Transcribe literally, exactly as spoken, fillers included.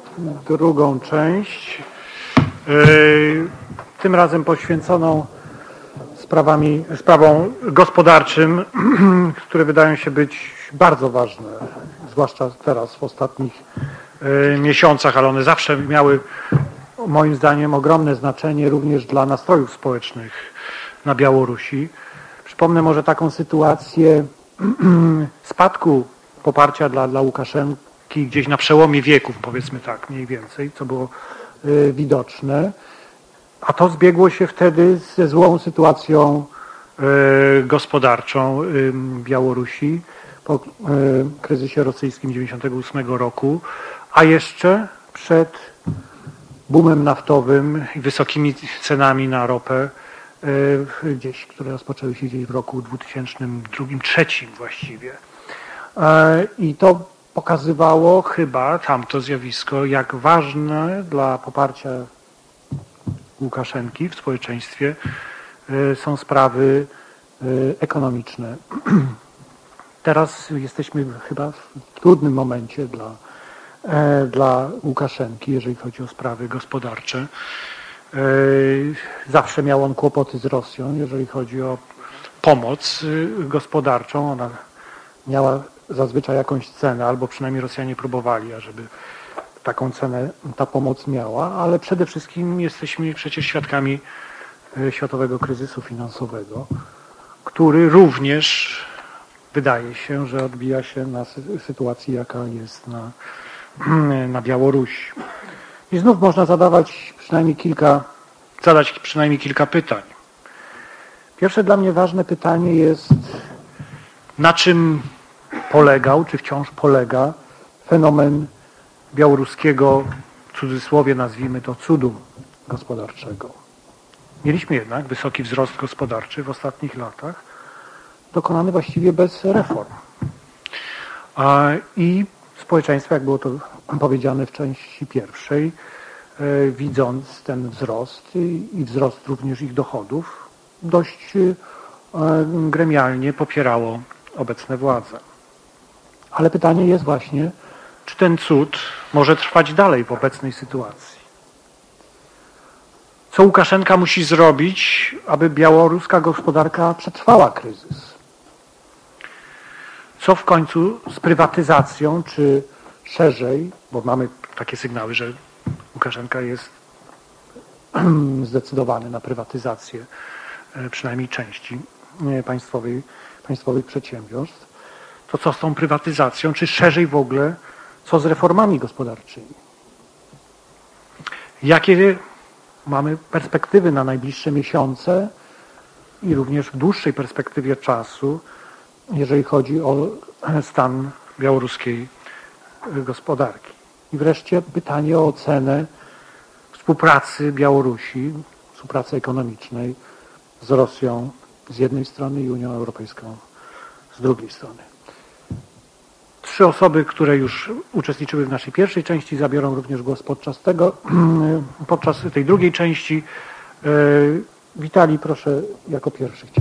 drugą część, tym razem poświęconą sprawami, sprawom gospodarczym, które wydają się być bardzo ważne, zwłaszcza teraz w ostatnich miesiącach, ale one zawsze miały moim zdaniem ogromne znaczenie również dla nastrojów społecznych na Białorusi. Przypomnę może taką sytuację spadku poparcia dla, dla Łukaszenki gdzieś na przełomie wieków, powiedzmy tak, mniej więcej, co było y, widoczne. A to zbiegło się wtedy ze złą sytuacją y, gospodarczą y, Białorusi po y, kryzysie rosyjskim dziewięćdziesiątego ósmego roku, a jeszcze przed boomem naftowym i wysokimi cenami na ropę, y, gdzieś, które rozpoczęły się gdzieś w roku dwutysięcznym drugim, dwutysięcznym trzecim właściwie. Y, I to pokazywało chyba tamto zjawisko, jak ważne dla poparcia Łukaszenki w społeczeństwie są sprawy ekonomiczne. Teraz jesteśmy chyba w trudnym momencie dla, dla Łukaszenki, jeżeli chodzi o sprawy gospodarcze. Zawsze miał on kłopoty z Rosją, jeżeli chodzi o pomoc gospodarczą. Ona miała zazwyczaj jakąś cenę, albo przynajmniej Rosjanie próbowali, ażeby taką cenę ta pomoc miała, ale przede wszystkim jesteśmy przecież świadkami światowego kryzysu finansowego, który również wydaje się, że odbija się na sytuacji, jaka jest na, na Białorusi. I znów można zadawać przynajmniej kilka, zadać przynajmniej kilka pytań. Pierwsze dla mnie ważne pytanie jest, na czym polegał, czy wciąż polega fenomen białoruskiego, w cudzysłowie nazwijmy to, cudu gospodarczego. Mieliśmy jednak wysoki wzrost gospodarczy w ostatnich latach, dokonany właściwie bez reform. I społeczeństwo, jak było to powiedziane w części pierwszej, widząc ten wzrost i wzrost również ich dochodów, dość gremialnie popierało obecne władze. Ale pytanie jest właśnie, czy ten cud może trwać dalej w obecnej sytuacji? Co Łukaszenka musi zrobić, aby białoruska gospodarka przetrwała kryzys? Co w końcu z prywatyzacją, czy szerzej, bo mamy takie sygnały, że Łukaszenka jest zdecydowany na prywatyzację przynajmniej części państwowej, państwowych przedsiębiorstw. To co z tą prywatyzacją, czy szerzej w ogóle, co z reformami gospodarczymi? Jakie mamy perspektywy na najbliższe miesiące i również w dłuższej perspektywie czasu, jeżeli chodzi o stan białoruskiej gospodarki? I wreszcie pytanie o ocenę współpracy Białorusi, współpracy ekonomicznej z Rosją z jednej strony i Unią Europejską z drugiej strony. Trzy osoby, które już uczestniczyły w naszej pierwszej części, zabiorą również głos podczas tego, podczas tej drugiej części. Witali, proszę, jako pierwszy.